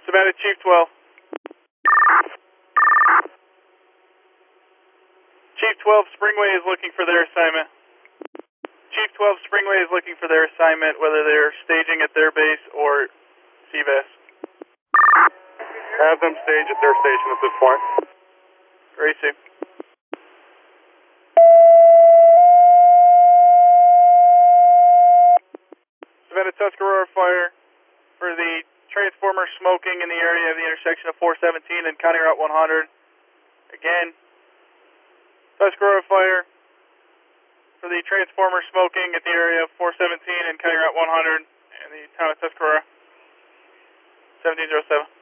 Savannah Chief 12. Chief 12, Springway is looking for their assignment. Chief 12, Springway is looking for their assignment, whether they're staging at their base or CVS. Have them stage at their station at this point. Racing. Savannah Tuscarora fire for the transformer smoking in the area of the intersection of 417 and County Route 100. Again, Tuscarora fire for the transformer smoking at the area of 417 and County Route 100 in the town of Tuscarora. 1707.